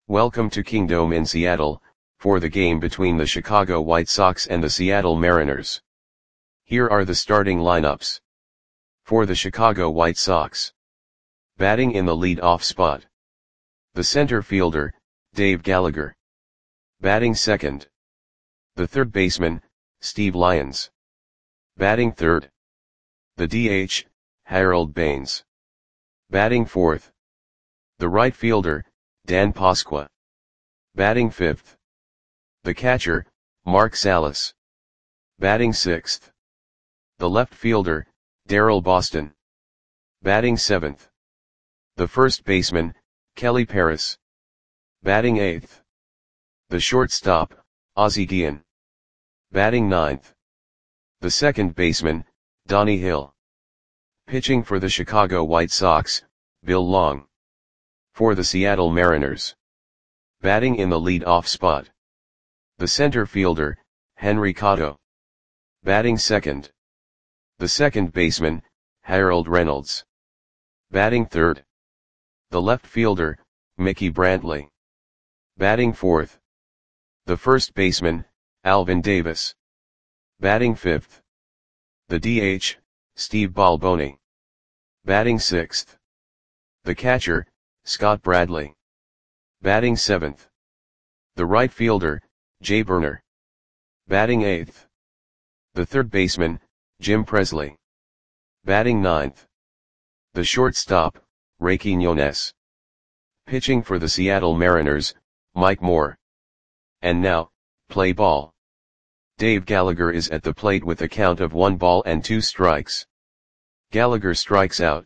Welcome to Kingdome in Seattle, for the game between the Chicago White Sox and the Seattle Mariners. Here are the starting lineups. For the Chicago White Sox. Batting in the lead-off spot. The center fielder, Dave Gallagher. Batting second. The third baseman, Steve Lyons. Batting third. The DH, Harold Baines. Batting fourth. The right fielder, Dan Pasqua. Batting fifth. The catcher, Mark Salas. Batting sixth. The left fielder, Daryl Boston. Batting seventh. The first baseman, Kelly Paris. Batting eighth. The shortstop, Ozzie Guillen. Batting ninth. The second baseman, Donnie Hill. Pitching for the Chicago White Sox, Bill Long. For the Seattle Mariners. Batting in the lead-off spot. The center fielder, Henry Cotto. Batting second. The second baseman, Harold Reynolds. Batting third. The left fielder, Mickey Brantley. Batting fourth. The first baseman, Alvin Davis. Batting fifth. The DH, Steve Balboni. Batting sixth. The catcher, Scott Bradley. Batting seventh. The right fielder, Jay Burner. Batting eighth. The third baseman, Jim Presley. Batting ninth. The shortstop, Ray Quiñones. Pitching for the Seattle Mariners, Mike Moore. And now, play ball. Dave Gallagher is at the plate with a count of 1 ball and 2 strikes. Gallagher strikes out.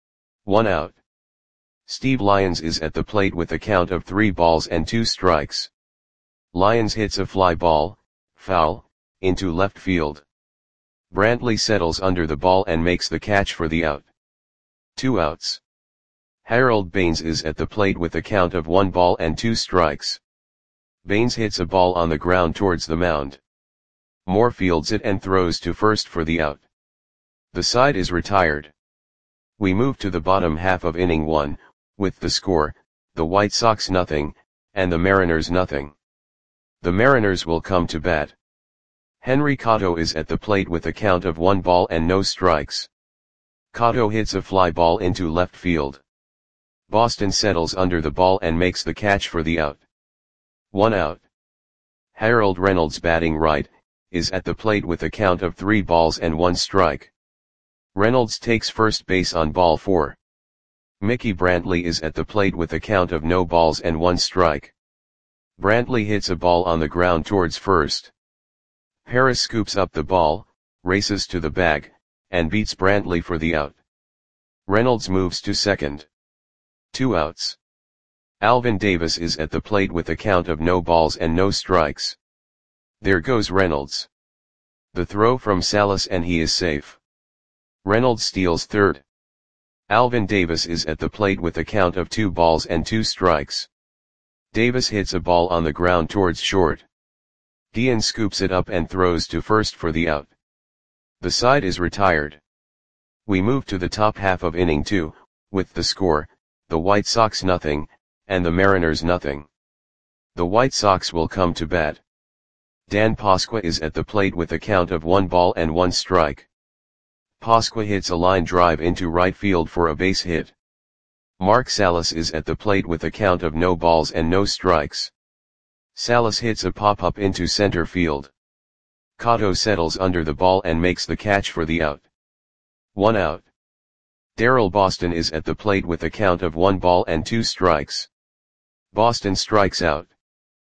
1 out. Steve Lyons is at the plate with a count of 3 balls and 2 strikes. Lyons hits a fly ball, foul, into left field. Brantley settles under the ball and makes the catch for the out. 2 outs. Harold Baines is at the plate with a count of 1 ball and 2 strikes. Baines hits a ball on the ground towards the mound. Moore fields it and throws to first for the out. The side is retired. We move to the bottom half of inning 1, with the score, the White Sox nothing, and the Mariners nothing. The Mariners will come to bat. Henry Cotto is at the plate with a count of 1 ball and no strikes. Cotto hits a fly ball into left field. Boston settles under the ball and makes the catch for the out. 1 out. Harold Reynolds, batting right, is at the plate with a count of 3 balls and 1 strike. Reynolds takes first base on ball 4. Mickey Brantley is at the plate with a count of no balls and 1 strike. Brantley hits a ball on the ground towards first. Paris scoops up the ball, races to the bag, and beats Brantley for the out. Reynolds moves to second. 2 outs. Alvin Davis is at the plate with a count of no balls and no strikes. There goes Reynolds. The throw from Salas and he is safe. Reynolds steals third. Alvin Davis is at the plate with a count of 2 balls and 2 strikes. Davis hits a ball on the ground towards short. Guillen scoops it up and throws to first for the out. The side is retired. We move to the top half of inning 2, with the score, the White Sox nothing, and the Mariners nothing. The White Sox will come to bat. Dan Pasqua is at the plate with a count of 1 ball and 1 strike. Pasqua hits a line drive into right field for a base hit. Mark Salas is at the plate with a count of no balls and no strikes. Salas hits a pop-up into center field. Cotto settles under the ball and makes the catch for the out. 1 out. Daryl Boston is at the plate with a count of 1 ball and 2 strikes. Boston strikes out.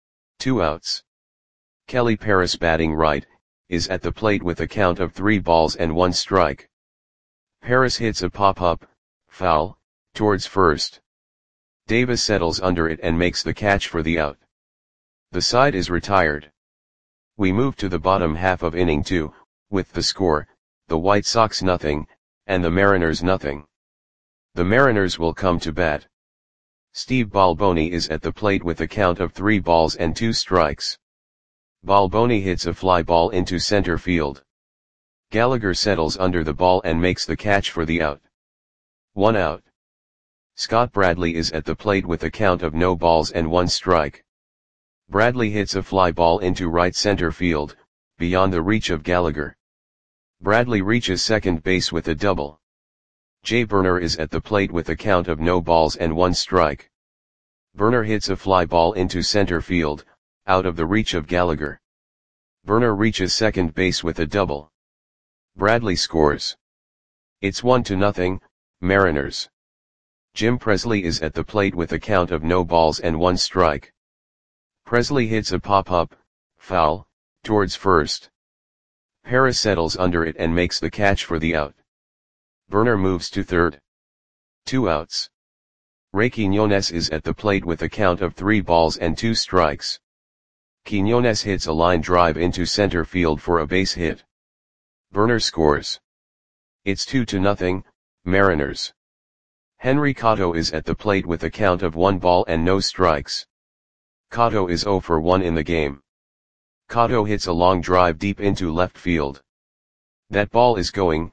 2 outs. Kelly Paris, batting right, is at the plate with a count of 3 balls and 1 strike. Paris hits a pop-up, foul, towards first. Davis settles under it and makes the catch for the out. The side is retired. We move to the bottom half of inning 2, with the score, the White Sox nothing, and the Mariners nothing. The Mariners will come to bat. Steve Balboni is at the plate with a count of 3 balls and 2 strikes. Balboni hits a fly ball into center field. Gallagher settles under the ball and makes the catch for the out. 1 out. Scott Bradley is at the plate with a count of no balls and 1 strike. Bradley hits a fly ball into right center field, beyond the reach of Gallagher. Bradley reaches second base with a double. Jay Burner is at the plate with a count of no balls and 1 strike. Burner hits a fly ball into center field, out of the reach of Gallagher. Burner reaches second base with a double. Bradley scores. It's 1-0, Mariners. Jim Presley is at the plate with a count of no balls and 1 strike. Presley hits a pop-up, foul, towards first. Paris settles under it and makes the catch for the out. Burner moves to third. 2 outs. Ray Quiñones is at the plate with a count of 3 balls and 2 strikes. Quiñones hits a line drive into center field for a base hit. Burner scores. It's 2-0, Mariners. Henry Cotto is at the plate with a count of 1 ball and no strikes. Cotto is 0 for 1 in the game. Cotto hits a long drive deep into left field. That ball is gone.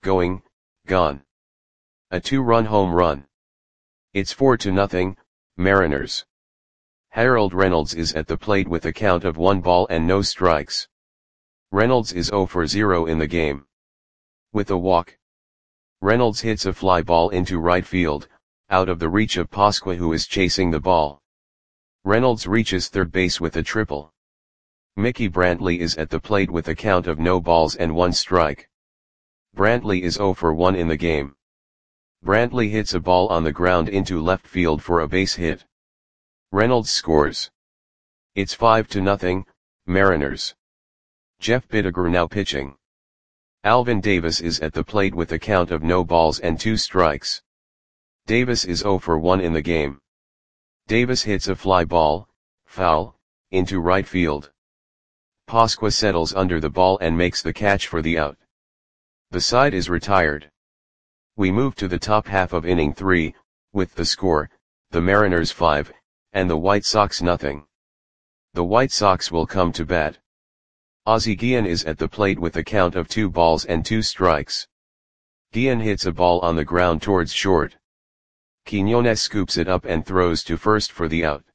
A 2-run home run. It's 4-0, Mariners. Harold Reynolds is at the plate with a count of 1 ball and no strikes. Reynolds is 0 for 0 in the game. With a walk, Reynolds hits a fly ball into right field, out of the reach of Pasqua, who is chasing the ball. Reynolds reaches third base with a triple. Mickey Brantley is at the plate with a count of no balls and 1 strike. Brantley is 0 for 1 in the game. Brantley hits a ball on the ground into left field for a base hit. Reynolds scores. It's 5-0, Mariners. Jeff Bidiger now pitching. Alvin Davis is at the plate with a count of no balls and 2 strikes. Davis is 0 for 1 in the game. Davis hits a fly ball, foul, into right field. Pasqua settles under the ball and makes the catch for the out. The side is retired. We move to the top half of inning 3, with the score, the Mariners 5, and the White Sox nothing. The White Sox will come to bat. Ozzie Guillen is at the plate with a count of 2 balls and 2 strikes. Guillen hits a ball on the ground towards short. Quiñones scoops it up and throws to first for the out.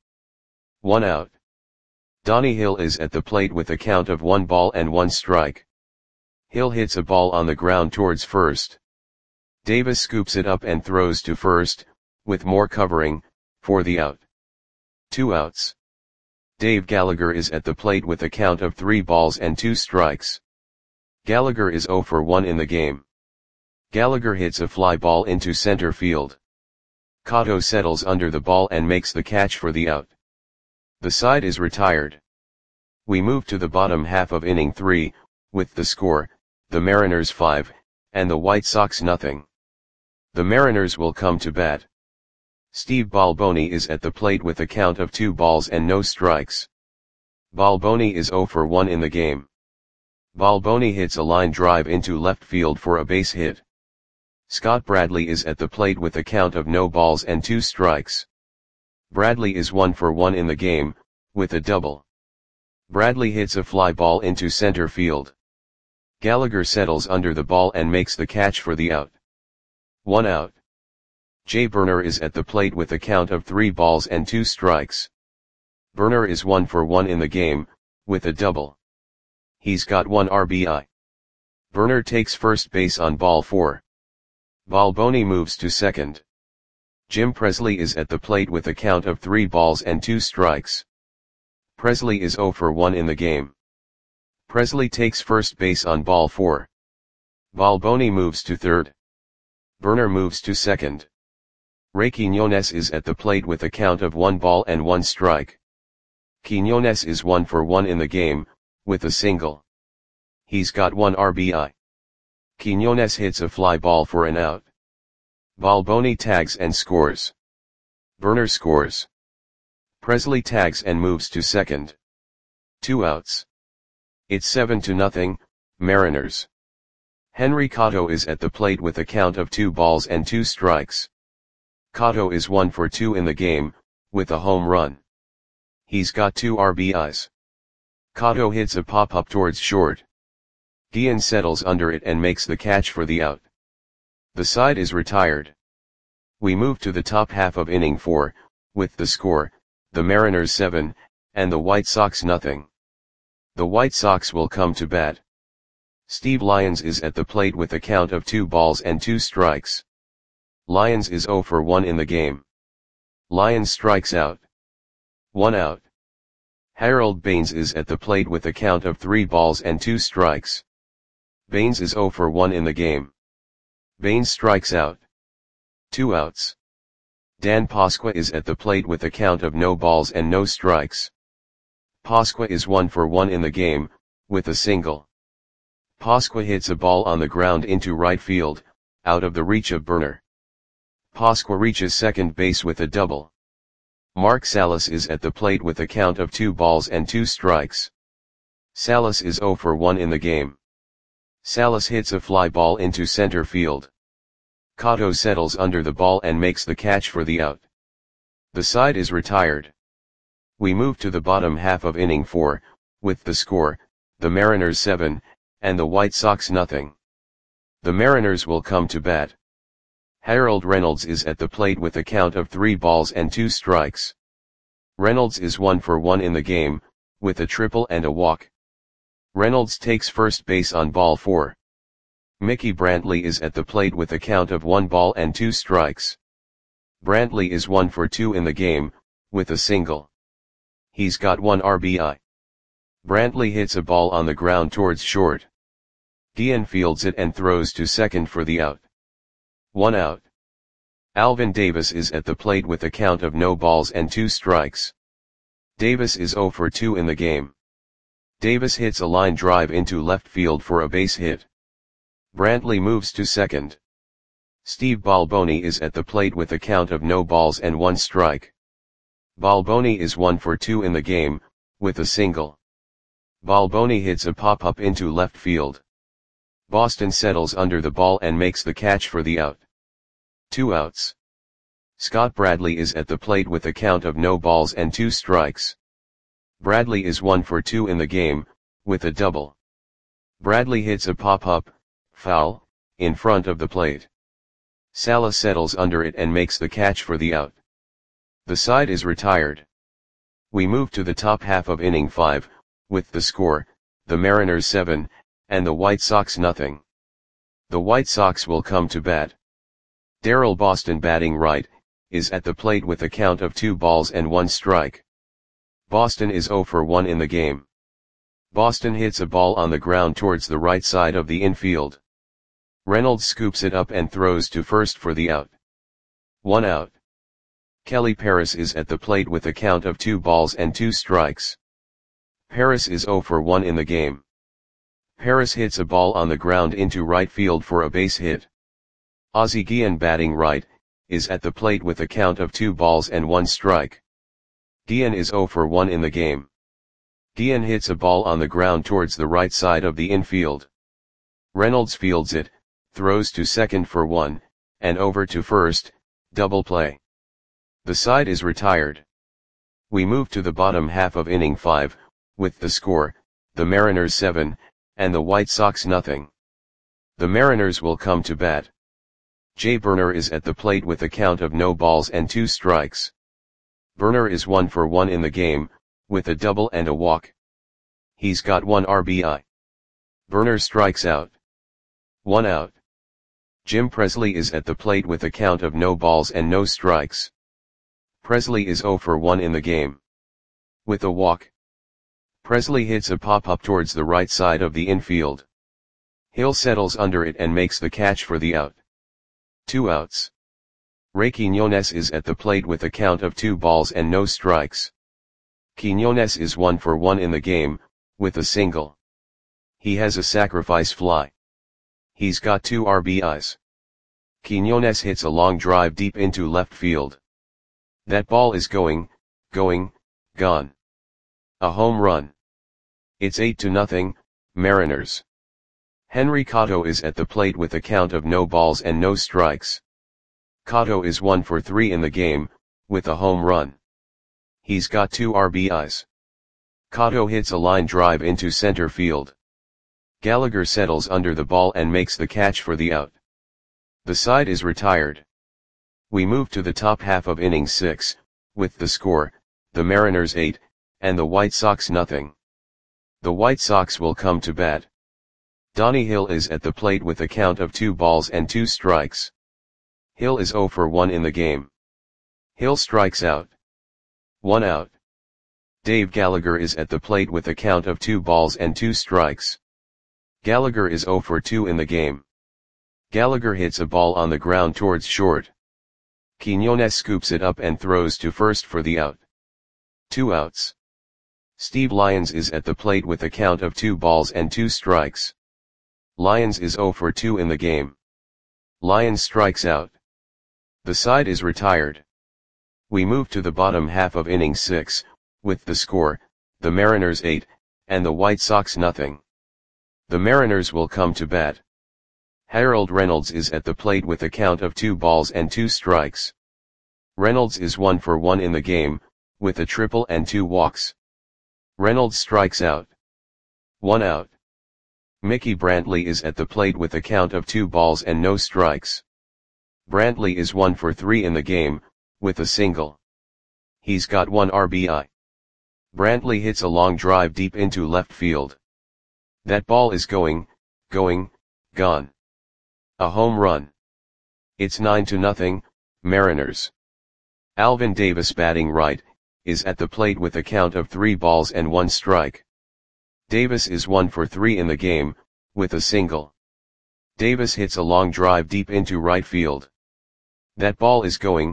1 out. Donnie Hill is at the plate with a count of 1 ball and 1 strike. Hill hits a ball on the ground towards first. Davis scoops it up and throws to first, with more covering, for the out. 2 outs. Dave Gallagher is at the plate with a count of 3 balls and 2 strikes. Gallagher is 0 for 1 in the game. Gallagher hits a fly ball into center field. Cotto settles under the ball and makes the catch for the out. The side is retired. We move to the bottom half of inning 3, with the score, the Mariners 5, and the White Sox nothing. The Mariners will come to bat. Steve Balboni is at the plate with a count of 2 balls and no strikes. Balboni is 0 for 1 in the game. Balboni hits a line drive into left field for a base hit. Scott Bradley is at the plate with a count of no balls and 2 strikes. Bradley is 1 for 1 in the game, with a double. Bradley hits a fly ball into center field. Gallagher settles under the ball and makes the catch for the out. 1 out. Jay Burner is at the plate with a count of 3 balls and 2 strikes. Burner is 1 for 1 in the game, with a double. He's got 1 RBI. Burner takes first base on ball 4. Balboni moves to second. Jim Presley is at the plate with a count of 3 balls and 2 strikes. Presley is 0 for 1 in the game. Presley takes first base on ball 4. Balboni moves to third. Burner moves to second. Ray Quiñones is at the plate with a count of 1 ball and 1 strike. Quiñones is 1 for 1 in the game, with a single. He's got 1 RBI. Quiñones hits a fly ball for an out. Balboni tags and scores. Burner scores. Presley tags and moves to second. 2 outs. It's 7-0, Mariners. Henry Cotto is at the plate with a count of 2 balls and 2 strikes. Cotto is 1 for 2 in the game, with a home run. He's got 2 RBIs. Cotto hits a pop-up towards short. Guillen settles under it and makes the catch for the out. The side is retired. We move to the top half of inning 4, with the score, the Mariners 7, and the White Sox nothing. The White Sox will come to bat. Steve Lyons is at the plate with a count of 2 balls and 2 strikes. Lyons is 0 for 1 in the game. Lyons strikes out. 1 out. Harold Baines is at the plate with a count of 3 balls and 2 strikes. Baines is 0 for 1 in the game. Baines strikes out. 2 outs. Dan Pasqua is at the plate with a count of no balls and no strikes. Pasqua is 1 for 1 in the game, with a single. Pasqua hits a ball on the ground into right field, out of the reach of Burner. Pasqua reaches second base with a double. Mark Salas is at the plate with a count of 2 balls and 2 strikes. Salas is 0 for 1 in the game. Salas hits a fly ball into center field. Cotto settles under the ball and makes the catch for the out. The side is retired. We move to the bottom half of inning 4, with the score, the Mariners 7, and the White Sox nothing. The Mariners will come to bat. Harold Reynolds is at the plate with a count of 3 balls and 2 strikes. Reynolds is 1 for 1 in the game, with a triple and a walk. Reynolds takes first base on ball 4. Mickey Brantley is at the plate with a count of 1 ball and 2 strikes. Brantley is 1 for 2 in the game, with a single. He's got 1 RBI. Brantley hits a ball on the ground towards short. Guillen fields it and throws to second for the out. 1 out. Alvin Davis is at the plate with a count of no balls and 2 strikes. Davis is 0 for 2 in the game. Davis hits a line drive into left field for a base hit. Brantley moves to second. Steve Balboni is at the plate with a count of no balls and 1 strike. Balboni is 1 for 2 in the game, with a single. Balboni hits a pop-up into left field. Boston settles under the ball and makes the catch for the out. 2 outs. Scott Bradley is at the plate with a count of no balls and 2 strikes. Bradley is 1 for 2 in the game, with a double. Bradley hits a pop-up, foul, in front of the plate. Salas settles under it and makes the catch for the out. The side is retired. We move to the top half of inning 5, with the score, the Mariners 7, and the White Sox nothing. The White Sox will come to bat. Darrell Boston, batting right, is at the plate with a count of 2 balls and 1 strike. Boston is 0 for 1 in the game. Boston hits a ball on the ground towards the right side of the infield. Reynolds scoops it up and throws to first for the out. 1 out. Kelly Paris is at the plate with a count of 2 balls and 2 strikes. Paris is 0 for 1 in the game. Paris hits a ball on the ground into right field for a base hit. Ozzie Guillen, batting right, is at the plate with a count of 2 balls and 1 strike. Guillen is 0 for 1 in the game. Guillen hits a ball on the ground towards the right side of the infield. Reynolds fields it, throws to second for 1, and over to first, double play. The side is retired. We move to the bottom half of inning 5, with the score, the Mariners 7, and the White Sox nothing. The Mariners will come to bat. Jay Burner is at the plate with a count of no balls and 2 strikes. Burner is 1 for 1 in the game, with a double and a walk. He's got 1 RBI. Burner strikes out. 1 out. Jim Presley is at the plate with a count of no balls and no strikes. Presley is 0 for 1 in the game. With a walk. Presley hits a pop-up towards the right side of the infield. Hill settles under it and makes the catch for the out. 2 outs. Ray Quiñones is at the plate with a count of 2 balls and no strikes. Quiñones is 1 for 1 in the game, with a single. He has a sacrifice fly. He's got 2 RBIs. Quiñones hits a long drive deep into left field. That ball is gone. A home run. It's 8-0, Mariners. Henry Cotto is at the plate with a count of no balls and no strikes. Cotto is 1 for 3 in the game, with a home run. He's got 2 RBIs. Cotto hits a line drive into center field. Gallagher settles under the ball and makes the catch for the out. The side is retired. We move to the top half of inning 6, with the score, the Mariners 8, and the White Sox nothing. The White Sox will come to bat. Donnie Hill is at the plate with a count of 2 balls and 2 strikes. Hill is 0 for 1 in the game. Hill strikes out. 1 out. Dave Gallagher is at the plate with a count of 2 balls and 2 strikes. Gallagher is 0 for 2 in the game. Gallagher hits a ball on the ground towards short. Quiñones scoops it up and throws to first for the out. 2 outs. Steve Lyons is at the plate with a count of 2 balls and 2 strikes. Lyons is 0 for 2 in the game. Lyons strikes out. The side is retired. We move to the bottom half of inning 6, with the score, the Mariners 8, and the White Sox nothing. The Mariners will come to bat. Harold Reynolds is at the plate with a count of 2 balls and 2 strikes. Reynolds is 1 for 1 in the game, with a triple and 2 walks. Reynolds strikes out. 1 out. Mickey Brantley is at the plate with a count of 2 balls and no strikes. Brantley is 1 for 3 in the game, with a single. He's got 1 RBI. Brantley hits a long drive deep into left field. That ball is going, gone. A home run. It's 9-0, Mariners. Alvin Davis, batting right, is at the plate with a count of 3 balls and 1 strike. Davis is 1 for 3 in the game, with a single. Davis hits a long drive deep into right field. That ball is going,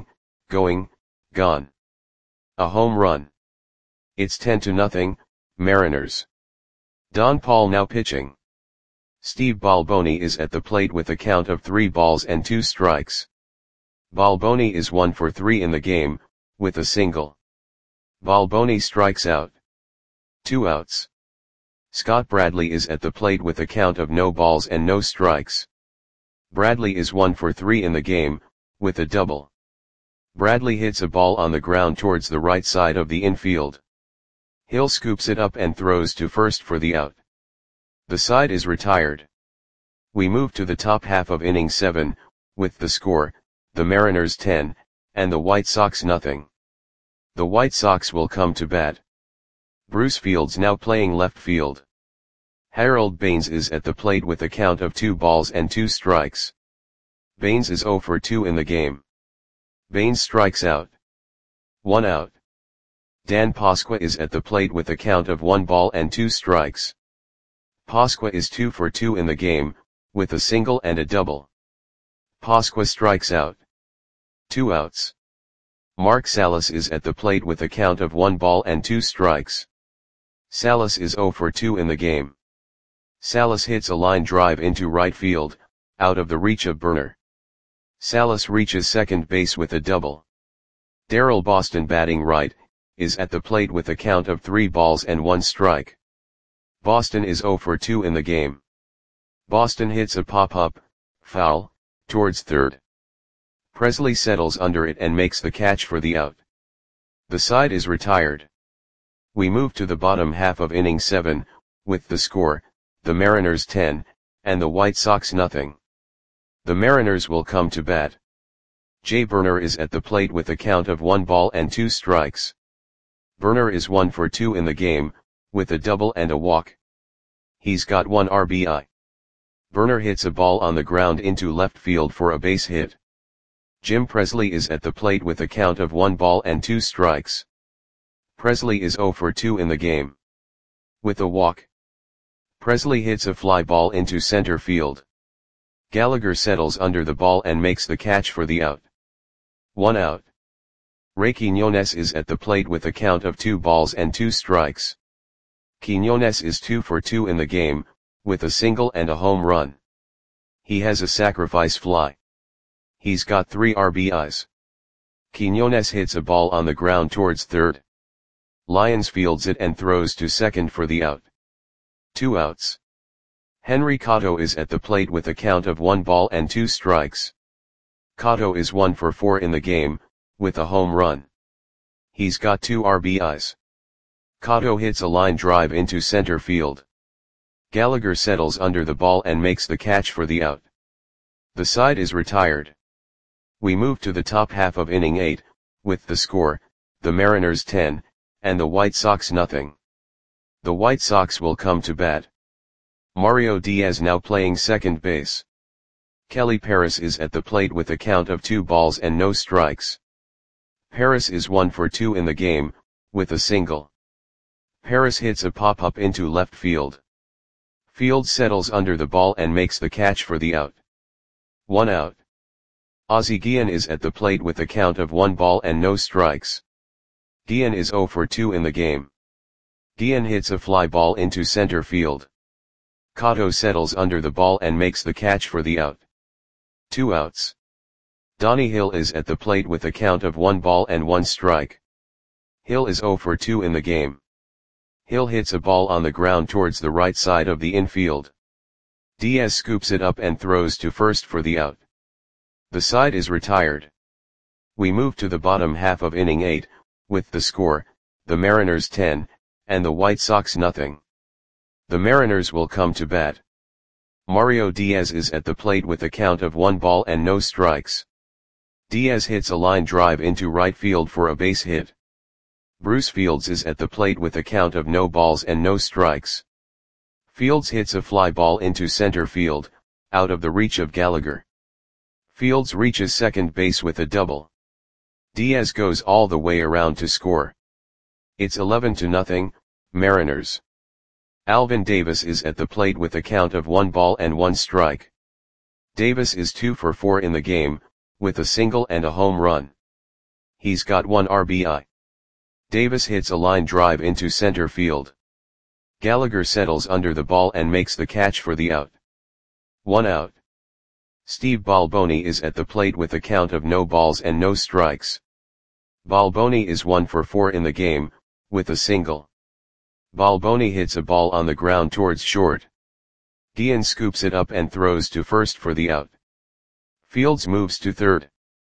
gone. A home run. It's 10-0, Mariners. Don Paul now pitching. Steve Balboni is at the plate with a count of 3 balls and 2 strikes. Balboni is 1 for 3 in the game, with a single. Balboni strikes out. 2 outs. Scott Bradley is at the plate with a count of no balls and no strikes. Bradley is 1 for 3 in the game, with a double. Bradley hits a ball on the ground towards the right side of the infield. Hill scoops it up and throws to first for the out. The side is retired. We move to the top half of inning 7, with the score, the Mariners 10, and the White Sox nothing. The White Sox will come to bat. Bruce Fields now playing left field. Harold Baines is at the plate with a count of 2 balls and 2 strikes. Baines is 0 for 2 in the game. Baines strikes out. 1 out. Dan Pasqua is at the plate with a count of 1 ball and 2 strikes. Pasqua is 2 for 2 in the game, with a single and a double. Pasqua strikes out. 2 outs. Mark Salas is at the plate with a count of 1 ball and 2 strikes. Salas is 0 for 2 in the game. Salas hits a line drive into right field, out of the reach of Burner. Salas reaches second base with a double. Darrell Boston, batting right, is at the plate with a count of 3 balls and 1 strike. Boston is 0 for 2 in the game. Boston hits a pop-up, foul, towards third. Presley settles under it and makes the catch for the out. The side is retired. We move to the bottom half of inning 7, with the score, the Mariners 10, and the White Sox nothing. The Mariners will come to bat. Jay Burner is at the plate with a count of 1 ball and 2 strikes. Burner is 1 for 2 in the game, with a double and a walk. He's got 1 RBI. Burner hits a ball on the ground into left field for a base hit. Jim Presley is at the plate with a count of 1 ball and 2 strikes. Presley is 0 for 2 in the game. With a walk. Presley hits a fly ball into center field. Gallagher settles under the ball and makes the catch for the out. 1 out. Ray Quiñones is at the plate with a count of 2 balls and 2 strikes. Quiñones is 2 for 2 in the game, with a single and a home run. He has a sacrifice fly. He's got 3 RBIs. Quiñones hits a ball on the ground towards third. Lyons fields it and throws to second for the out. 2 outs. Henry Cotto is at the plate with a count of 1 ball and 2 strikes. Cotto is 1 for 4 in the game, with a home run. He's got 2 RBIs. Cotto hits a line drive into center field. Gallagher settles under the ball and makes the catch for the out. The side is retired. We move to the top half of inning 8, with the score, the Mariners 10, and the White Sox nothing. The White Sox will come to bat. Mario Diaz now playing second base. Kelly Paris is at the plate with a count of 2 balls and no strikes. Paris is 1 for 2 in the game, with a single. Paris hits a pop-up into left field. Fields settles under the ball and makes the catch for the out. 1 out. Ozzie Guillen is at the plate with a count of 1 ball and no strikes. Guillen is 0 for 2 in the game. Guillen hits a fly ball into center field. Cotto settles under the ball and makes the catch for the out. 2 outs. Donnie Hill is at the plate with a count of 1 ball and 1 strike. Hill is 0 for 2 in the game. Hill hits a ball on the ground towards the right side of the infield. Diaz scoops it up and throws to first for the out. The side is retired. We move to the bottom half of inning 8, with the score, the Mariners 10, and the White Sox nothing. The Mariners will come to bat. Mario Diaz is at the plate with a count of 1 ball and no strikes. Diaz hits a line drive into right field for a base hit. Bruce Fields is at the plate with a count of no balls and no strikes. Fields hits a fly ball into center field, out of the reach of Gallagher. Fields reaches second base with a double. Diaz goes all the way around to score. It's 11-0, Mariners. Alvin Davis is at the plate with a count of 1 ball and 1 strike. Davis is 2 for 4 in the game, with a single and a home run. He's got 1 RBI. Davis hits a line drive into center field. Gallagher settles under the ball and makes the catch for the out. 1 out. Steve Balboni is at the plate with a count of no balls and no strikes. Balboni is 1 for 4 in the game, with a single. Balboni hits a ball on the ground towards short. Guillen scoops it up and throws to first for the out. Fields moves to third.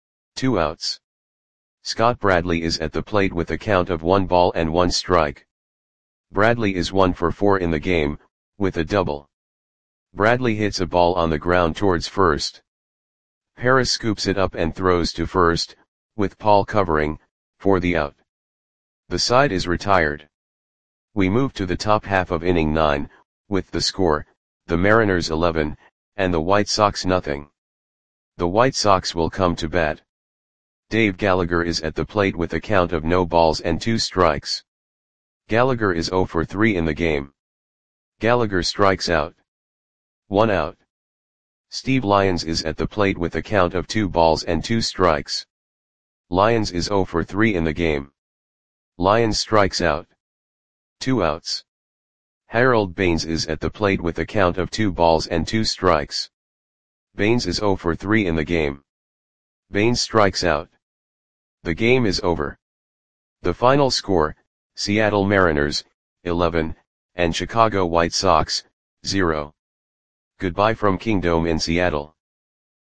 2 outs. Scott Bradley is at the plate with a count of 1 ball and 1 strike. Bradley is 1 for 4 in the game, with a double. Bradley hits a ball on the ground towards first. Paris scoops it up and throws to first, with Paul covering, for the out. The side is retired. We move to the top half of inning 9, with the score, the Mariners 11, and the White Sox nothing. The White Sox will come to bat. Dave Gallagher is at the plate with a count of no balls and 2 strikes. Gallagher is 0 for 3 in the game. Gallagher strikes out. 1 out. Steve Lyons is at the plate with a count of 2 balls and 2 strikes. Lyons is 0 for 3 in the game. Lyons strikes out. 2 outs. Harold Baines is at the plate with a count of 2 balls and 2 strikes. Baines is 0 for 3 in the game. Baines strikes out. The game is over. The final score, Seattle Mariners, 11, and Chicago White Sox, 0. Goodbye from Kingdome in Seattle.